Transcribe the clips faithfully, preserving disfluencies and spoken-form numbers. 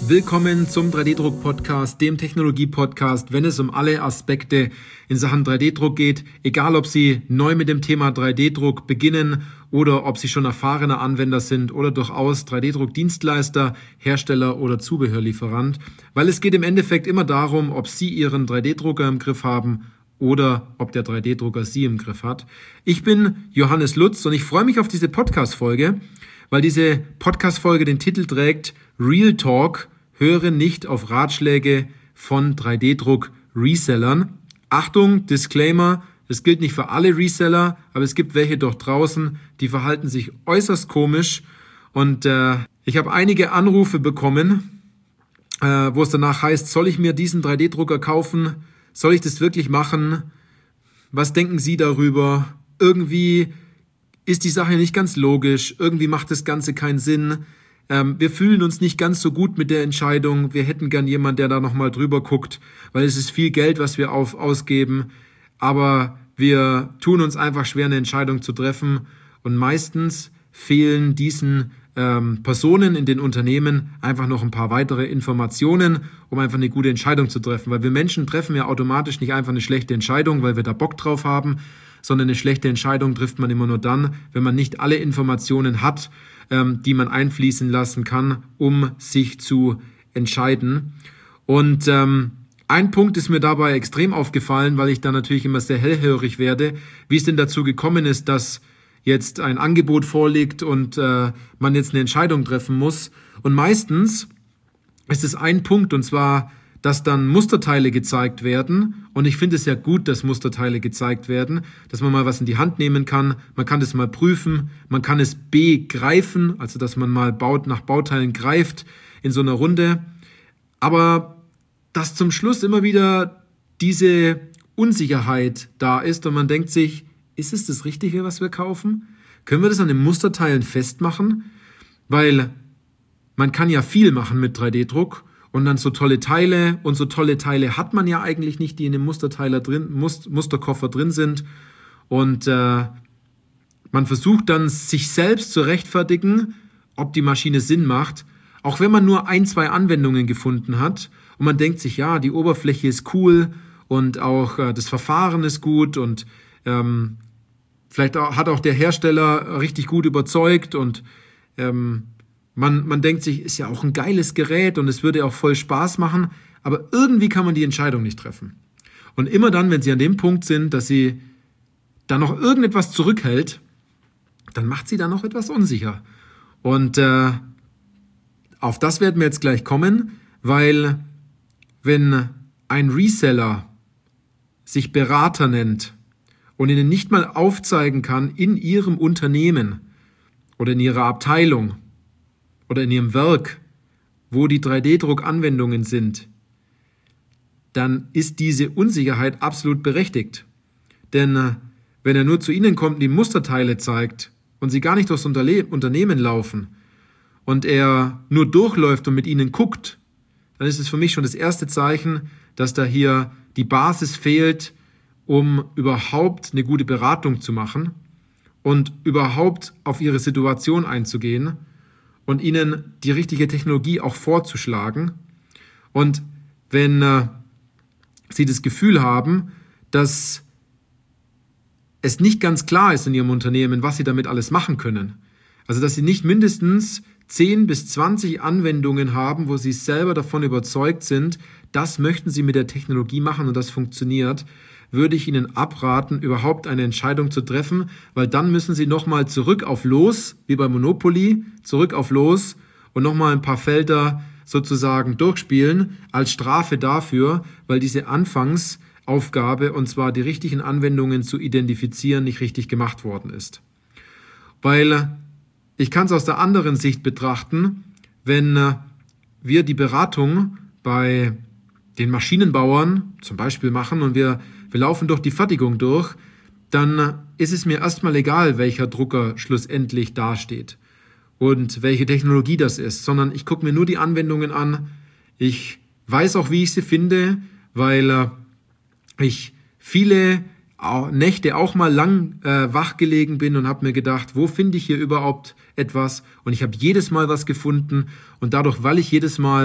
Willkommen zum drei D-Druck-Podcast, dem Technologie-Podcast, wenn es um alle Aspekte in Sachen drei D-Druck geht, egal ob Sie neu mit dem Thema drei D-Druck beginnen oder ob Sie schon erfahrene Anwender sind oder durchaus drei D-Druck-Dienstleister, Hersteller oder Zubehörlieferant, weil es geht im Endeffekt immer darum, ob Sie Ihren drei D-Drucker im Griff haben oder ob der drei D-Drucker Sie im Griff hat. Ich bin Johannes Lutz und ich freue mich auf diese Podcast-Folge, weil diese Podcast-Folge den Titel trägt Real Talk, höre nicht auf Ratschläge von drei D-Druck-Resellern. Achtung, Disclaimer, das gilt nicht für alle Reseller, aber es gibt welche doch draußen, die verhalten sich äußerst komisch. Und äh, ich habe einige Anrufe bekommen, äh, wo es danach heißt, soll ich mir diesen drei D-Drucker kaufen? Soll ich das wirklich machen? Was denken Sie darüber? Irgendwie ist die Sache nicht ganz logisch, irgendwie macht das Ganze keinen Sinn. Ähm, wir fühlen uns nicht ganz so gut mit der Entscheidung. Wir hätten gern jemanden, der da nochmal drüber guckt, weil es ist viel Geld, was wir auf, ausgeben. Aber wir tun uns einfach schwer, eine Entscheidung zu treffen. Und meistens fehlen diesen ähm, Personen in den Unternehmen einfach noch ein paar weitere Informationen, um einfach eine gute Entscheidung zu treffen. Weil wir Menschen treffen ja automatisch nicht einfach eine schlechte Entscheidung, weil wir da Bock drauf haben, sondern eine schlechte Entscheidung trifft man immer nur dann, wenn man nicht alle Informationen hat, ähm, die man einfließen lassen kann, um sich zu entscheiden. Und ähm, ein Punkt ist mir dabei extrem aufgefallen, weil ich da natürlich immer sehr hellhörig werde, wie es denn dazu gekommen ist, dass jetzt ein Angebot vorliegt und äh, man jetzt eine Entscheidung treffen muss. Und meistens ist es ein Punkt, und zwar, dass dann Musterteile gezeigt werden. Und ich finde es ja gut, dass Musterteile gezeigt werden, dass man mal was in die Hand nehmen kann. Man kann das mal prüfen, man kann es begreifen, also dass man mal baut, nach Bauteilen greift in so einer Runde. Aber dass zum Schluss immer wieder diese Unsicherheit da ist und man denkt sich, ist es das Richtige, was wir kaufen? Können wir das an den Musterteilen festmachen? Weil man kann ja viel machen mit drei D-Druck. Und dann so tolle Teile, und so tolle Teile hat man ja eigentlich nicht, die in dem Musterteiler drin, Must, Musterkoffer drin sind. Und äh, man versucht dann, sich selbst zu rechtfertigen, ob die Maschine Sinn macht, auch wenn man nur ein, zwei Anwendungen gefunden hat. Und man denkt sich, ja, die Oberfläche ist cool und auch äh, das Verfahren ist gut und ähm, vielleicht auch, hat auch der Hersteller richtig gut überzeugt und ähm, Man, man denkt sich, ist ja auch ein geiles Gerät und es würde auch voll Spaß machen, aber irgendwie kann man die Entscheidung nicht treffen. Und immer dann, wenn Sie an dem Punkt sind, dass Sie da noch irgendetwas zurückhält, dann macht Sie da noch etwas unsicher. Und äh, auf das werden wir jetzt gleich kommen, weil wenn ein Reseller sich Berater nennt und Ihnen nicht mal aufzeigen kann in Ihrem Unternehmen oder in Ihrer Abteilung, oder in Ihrem Werk, wo die drei D-Druck-Anwendungen sind, dann ist diese Unsicherheit absolut berechtigt. Denn äh, wenn er nur zu Ihnen kommt und die Musterteile zeigt und Sie gar nicht durchs Unterle- Unternehmen laufen und er nur durchläuft und mit Ihnen guckt, dann ist es für mich schon das erste Zeichen, dass da hier die Basis fehlt, um überhaupt eine gute Beratung zu machen und überhaupt auf Ihre Situation einzugehen und Ihnen die richtige Technologie auch vorzuschlagen. Und wenn äh, Sie das Gefühl haben, dass es nicht ganz klar ist in Ihrem Unternehmen, was Sie damit alles machen können, also dass Sie nicht mindestens zehn bis zwanzig Anwendungen haben, wo Sie selber davon überzeugt sind, das möchten Sie mit der Technologie machen und das funktioniert, würde ich Ihnen abraten, überhaupt eine Entscheidung zu treffen, weil dann müssen Sie nochmal zurück auf Los, wie bei Monopoly, zurück auf Los und nochmal ein paar Felder sozusagen durchspielen als Strafe dafür, weil diese Anfangsaufgabe, und zwar die richtigen Anwendungen zu identifizieren, nicht richtig gemacht worden ist. Weil ich kann es aus der anderen Sicht betrachten, wenn wir die Beratung bei den Maschinenbauern zum Beispiel machen und wir Wir laufen durch die Fertigung durch, dann ist es mir erstmal egal, welcher Drucker schlussendlich dasteht und welche Technologie das ist, sondern ich gucke mir nur die Anwendungen an. Ich weiß auch, wie ich sie finde, weil ich viele Nächte auch mal lang äh, wach gelegen bin und habe mir gedacht, wo finde ich hier überhaupt etwas? Und ich habe jedes Mal was gefunden und dadurch, weil ich jedes Mal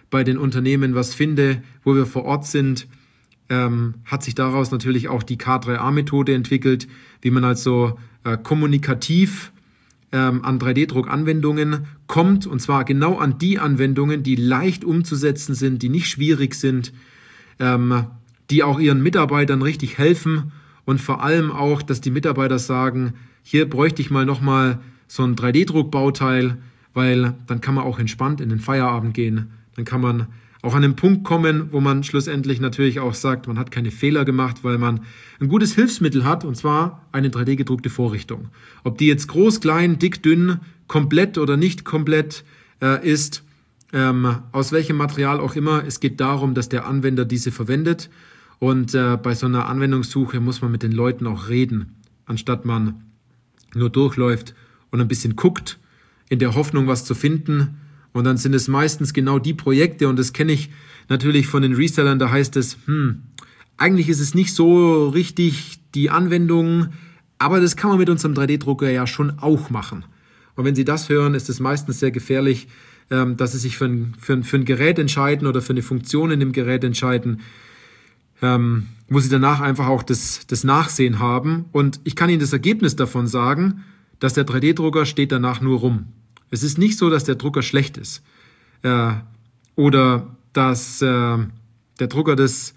bei den Unternehmen was finde, wo wir vor Ort sind, ähm, hat sich daraus natürlich auch die K drei A Methode entwickelt, wie man also äh, kommunikativ ähm, an drei D Druck-Anwendungen kommt, und zwar genau an die Anwendungen, die leicht umzusetzen sind, die nicht schwierig sind, ähm, die auch ihren Mitarbeitern richtig helfen und vor allem auch, dass die Mitarbeiter sagen, hier bräuchte ich mal nochmal so ein drei D Druck-Bauteil, weil dann kann man auch entspannt in den Feierabend gehen. Dann kann man auch an den Punkt kommen, wo man schlussendlich natürlich auch sagt, man hat keine Fehler gemacht, weil man ein gutes Hilfsmittel hat, und zwar eine drei D gedruckte Vorrichtung. Ob die jetzt groß, klein, dick, dünn, komplett oder nicht komplett äh, ist, ähm, aus welchem Material auch immer, es geht darum, dass der Anwender diese verwendet. Und äh, bei so einer Anwendungssuche muss man mit den Leuten auch reden, anstatt man nur durchläuft und ein bisschen guckt, in der Hoffnung, was zu finden. Und dann sind es meistens genau die Projekte, und das kenne ich natürlich von den Resellern, da heißt es, hm, eigentlich ist es nicht so richtig die Anwendung, aber das kann man mit unserem drei D Drucker ja schon auch machen. Und wenn Sie das hören, ist es meistens sehr gefährlich, ähm, dass Sie sich für ein, für, ein, für ein Gerät entscheiden oder für eine Funktion in dem Gerät entscheiden, ähm, wo Sie danach einfach auch das, das Nachsehen haben. Und ich kann Ihnen das Ergebnis davon sagen, dass der drei D Drucker steht danach nur rum. Es ist nicht so, dass der Drucker schlecht ist äh, oder dass äh, der Drucker das,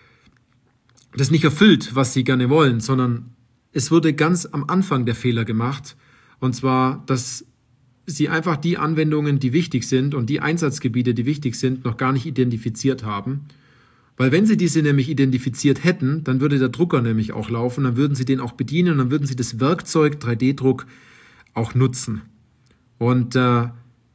das nicht erfüllt, was Sie gerne wollen, sondern es wurde ganz am Anfang der Fehler gemacht, und zwar, dass Sie einfach die Anwendungen, die wichtig sind, und die Einsatzgebiete, die wichtig sind, noch gar nicht identifiziert haben. Weil wenn Sie diese nämlich identifiziert hätten, dann würde der Drucker nämlich auch laufen, dann würden Sie den auch bedienen und dann würden Sie das Werkzeug drei D Druck auch nutzen. Und äh,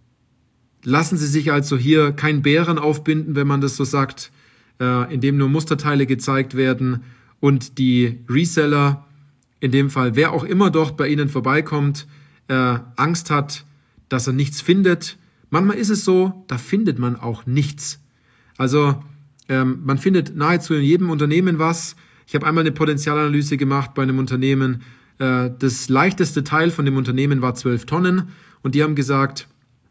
lassen Sie sich also hier keinen Bären aufbinden, wenn man das so sagt, äh, indem nur Musterteile gezeigt werden und die Reseller, in dem Fall wer auch immer dort bei Ihnen vorbeikommt, äh, Angst hat, dass er nichts findet. Manchmal ist es so, da findet man auch nichts. Also ähm, man findet nahezu in jedem Unternehmen was. Ich habe einmal eine Potenzialanalyse gemacht bei einem Unternehmen. Äh, das leichteste Teil von dem Unternehmen war zwölf Tonnen. Und die haben gesagt,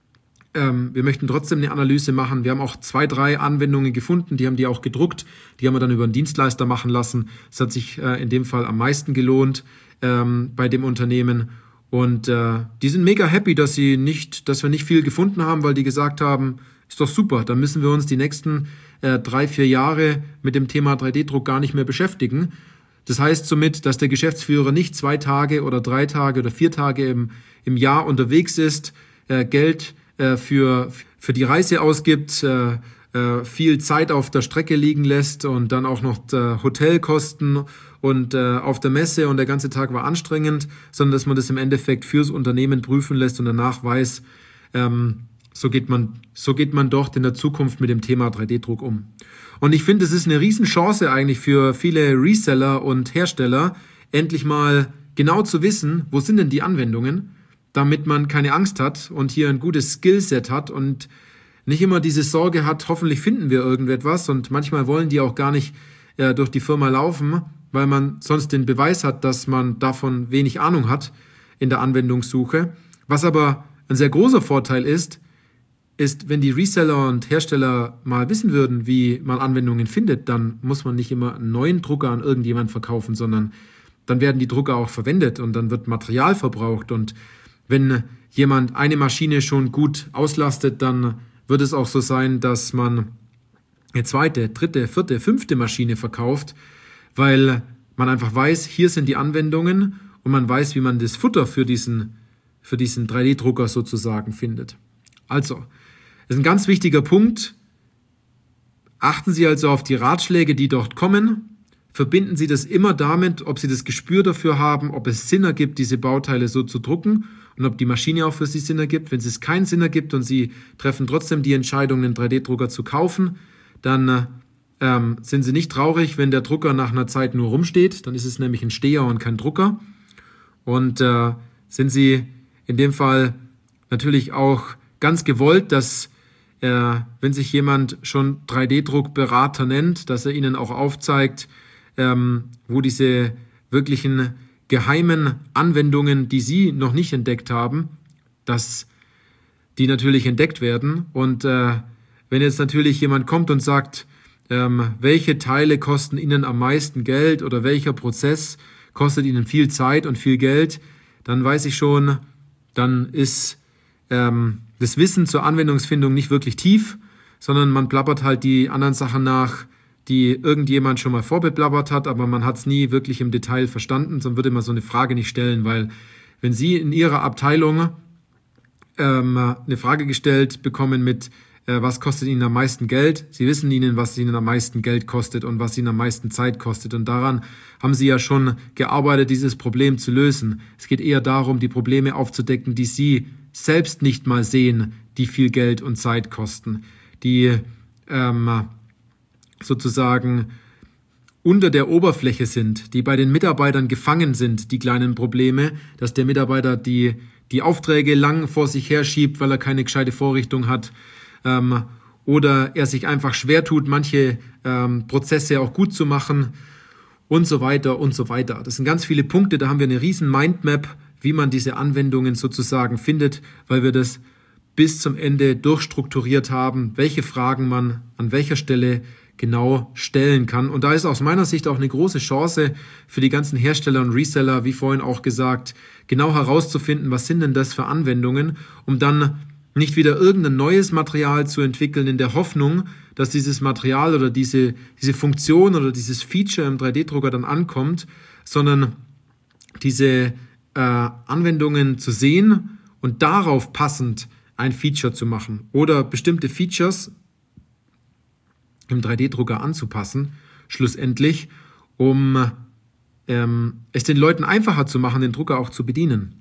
ähm, wir möchten trotzdem eine Analyse machen. Wir haben auch zwei, drei Anwendungen gefunden, die haben die auch gedruckt. Die haben wir dann über einen Dienstleister machen lassen. Das hat sich äh, in dem Fall am meisten gelohnt ähm, bei dem Unternehmen. Und äh, die sind mega happy, dass sie nicht, dass wir nicht viel gefunden haben, weil die gesagt haben, ist doch super, dann müssen wir uns die nächsten äh, drei, vier Jahre mit dem Thema drei D Druck gar nicht mehr beschäftigen. Das heißt somit, dass der Geschäftsführer nicht zwei Tage oder drei Tage oder vier Tage im, im Jahr unterwegs ist, äh, Geld äh, für, für die Reise ausgibt, äh, äh, viel Zeit auf der Strecke liegen lässt und dann auch noch äh, Hotelkosten und äh, auf der Messe und der ganze Tag war anstrengend, sondern dass man das im Endeffekt fürs Unternehmen prüfen lässt und danach weiß, ähm, so geht man, so geht man dort in der Zukunft mit dem Thema drei D Druck um. Und ich finde, es ist eine Riesenchance eigentlich für viele Reseller und Hersteller, endlich mal genau zu wissen, wo sind denn die Anwendungen, damit man keine Angst hat und hier ein gutes Skillset hat und nicht immer diese Sorge hat, hoffentlich finden wir irgendetwas, und manchmal wollen die auch gar nicht äh, durch die Firma laufen, weil man sonst den Beweis hat, dass man davon wenig Ahnung hat in der Anwendungssuche. Was aber ein sehr großer Vorteil ist, ist, wenn die Reseller und Hersteller mal wissen würden, wie man Anwendungen findet, dann muss man nicht immer einen neuen Drucker an irgendjemanden verkaufen, sondern dann werden die Drucker auch verwendet und dann wird Material verbraucht. Und wenn jemand eine Maschine schon gut auslastet, dann wird es auch so sein, dass man eine zweite, dritte, vierte, fünfte Maschine verkauft, weil man einfach weiß, hier sind die Anwendungen und man weiß, wie man das Futter für diesen, für diesen drei D Drucker sozusagen findet. Also, das ist ein ganz wichtiger Punkt. Achten Sie also auf die Ratschläge, die dort kommen. Verbinden Sie das immer damit, ob Sie das Gespür dafür haben, ob es Sinn ergibt, diese Bauteile so zu drucken und ob die Maschine auch für Sie Sinn ergibt. Wenn es keinen Sinn ergibt und Sie treffen trotzdem die Entscheidung, einen drei D Drucker zu kaufen, dann ähm, sind Sie nicht traurig, wenn der Drucker nach einer Zeit nur rumsteht. Dann ist es nämlich ein Steher und kein Drucker. Und äh, sind Sie in dem Fall natürlich auch ganz gewollt, dass äh, wenn sich jemand schon drei D Druckberater nennt, dass er Ihnen auch aufzeigt, ähm, wo diese wirklichen geheimen Anwendungen, die Sie noch nicht entdeckt haben, dass die natürlich entdeckt werden. Und äh, wenn jetzt natürlich jemand kommt und sagt, ähm, welche Teile kosten Ihnen am meisten Geld oder welcher Prozess kostet Ihnen viel Zeit und viel Geld, dann weiß ich schon, dann ist ähm, das Wissen zur Anwendungsfindung nicht wirklich tief, sondern man plappert halt die anderen Sachen nach, die irgendjemand schon mal vorbeplappert hat, aber man hat es nie wirklich im Detail verstanden, sonst würde man so eine Frage nicht stellen, weil wenn Sie in Ihrer Abteilung ähm, eine Frage gestellt bekommen mit, äh, was kostet Ihnen am meisten Geld, Sie wissen Ihnen, was Ihnen am meisten Geld kostet und was Ihnen am meisten Zeit kostet und daran haben Sie ja schon gearbeitet, dieses Problem zu lösen. Es geht eher darum, die Probleme aufzudecken, die Sie selbst nicht mal sehen, die viel Geld und Zeit kosten, die ähm, sozusagen unter der Oberfläche sind, die bei den Mitarbeitern gefangen sind, die kleinen Probleme, dass der Mitarbeiter die, die Aufträge lang vor sich her schiebt, weil er keine gescheite Vorrichtung hat, ähm, oder er sich einfach schwer tut, manche ähm, Prozesse auch gut zu machen und so weiter und so weiter. Das sind ganz viele Punkte, da haben wir eine riesen Mindmap, wie man diese Anwendungen sozusagen findet, weil wir das bis zum Ende durchstrukturiert haben, welche Fragen man an welcher Stelle genau stellen kann. Und da ist aus meiner Sicht auch eine große Chance für die ganzen Hersteller und Reseller, wie vorhin auch gesagt, genau herauszufinden, was sind denn das für Anwendungen, um dann nicht wieder irgendein neues Material zu entwickeln in der Hoffnung, dass dieses Material oder diese, diese Funktion oder dieses Feature im drei D Drucker dann ankommt, sondern diese äh, Anwendungen zu sehen und darauf passend ein Feature zu machen oder bestimmte Features im drei D Drucker anzupassen, schlussendlich, um ähm, es den Leuten einfacher zu machen, den Drucker auch zu bedienen.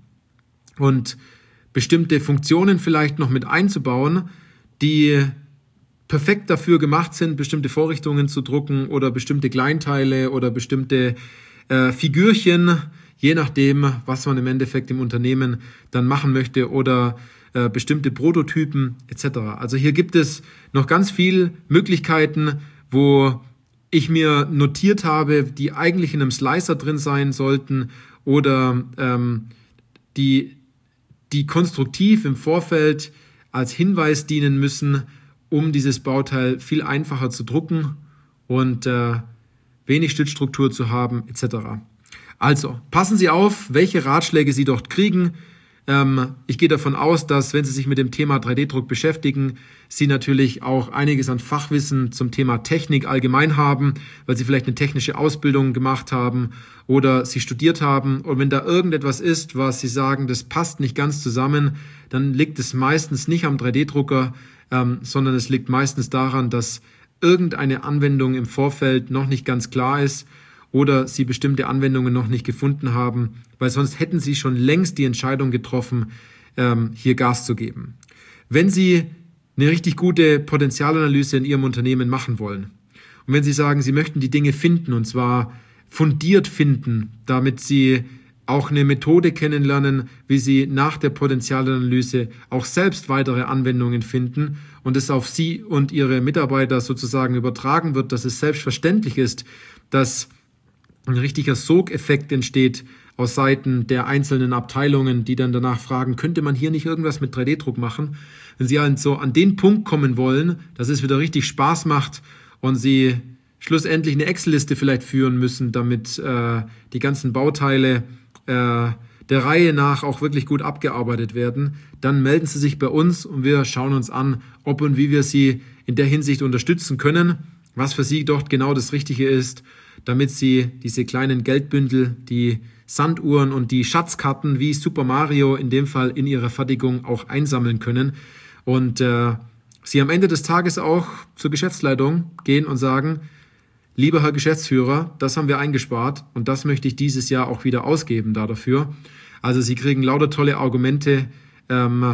Und bestimmte Funktionen vielleicht noch mit einzubauen, die perfekt dafür gemacht sind, bestimmte Vorrichtungen zu drucken oder bestimmte Kleinteile oder bestimmte äh, Figürchen, je nachdem, was man im Endeffekt im Unternehmen dann machen möchte oder äh, bestimmte Prototypen et cetera. Also hier gibt es noch ganz viele Möglichkeiten, wo ich mir notiert habe, die eigentlich in einem Slicer drin sein sollten oder ähm, die, die konstruktiv im Vorfeld als Hinweis dienen müssen, um dieses Bauteil viel einfacher zu drucken und äh, wenig Stützstruktur zu haben et cetera. Also, passen Sie auf, welche Ratschläge Sie dort kriegen. Ähm, ich gehe davon aus, dass, wenn Sie sich mit dem Thema drei D Druck beschäftigen, Sie natürlich auch einiges an Fachwissen zum Thema Technik allgemein haben, weil Sie vielleicht eine technische Ausbildung gemacht haben oder Sie studiert haben. Und wenn da irgendetwas ist, was Sie sagen, das passt nicht ganz zusammen, dann liegt es meistens nicht am drei D Drucker, ähm, sondern es liegt meistens daran, dass irgendeine Anwendung im Vorfeld noch nicht ganz klar ist oder Sie bestimmte Anwendungen noch nicht gefunden haben, weil sonst hätten Sie schon längst die Entscheidung getroffen, ähm, hier Gas zu geben. Wenn Sie eine richtig gute Potenzialanalyse in Ihrem Unternehmen machen wollen und wenn Sie sagen, Sie möchten die Dinge finden und zwar fundiert finden, damit Sie auch eine Methode kennenlernen, wie Sie nach der Potenzialanalyse auch selbst weitere Anwendungen finden und es auf Sie und Ihre Mitarbeiter sozusagen übertragen wird, dass es selbstverständlich ist, dass ein richtiger Sogeffekt entsteht aus Seiten der einzelnen Abteilungen, die dann danach fragen, könnte man hier nicht irgendwas mit drei D Druck machen? Wenn Sie also an den Punkt kommen wollen, dass es wieder richtig Spaß macht und Sie schlussendlich eine Excel-Liste vielleicht führen müssen, damit äh, die ganzen Bauteile äh, der Reihe nach auch wirklich gut abgearbeitet werden, dann melden Sie sich bei uns und wir schauen uns an, ob und wie wir Sie in der Hinsicht unterstützen können, was für Sie dort genau das Richtige ist, damit Sie diese kleinen Geldbündel, die Sanduhren und die Schatzkarten wie Super Mario in dem Fall in Ihrer Fertigung auch einsammeln können und äh, Sie am Ende des Tages auch zur Geschäftsleitung gehen und sagen, lieber Herr Geschäftsführer, das haben wir eingespart und das möchte ich dieses Jahr auch wieder ausgeben da dafür. Also Sie kriegen lauter tolle Argumente, ähm,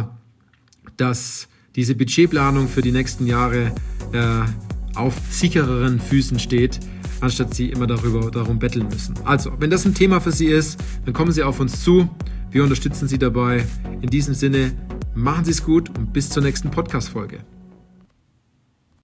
dass diese Budgetplanung für die nächsten Jahre äh, auf sichereren Füßen steht, anstatt Sie immer darüber darum betteln müssen. Also, wenn das ein Thema für Sie ist, dann kommen Sie auf uns zu. Wir unterstützen Sie dabei. In diesem Sinne, machen Sie es gut und bis zur nächsten Podcast-Folge.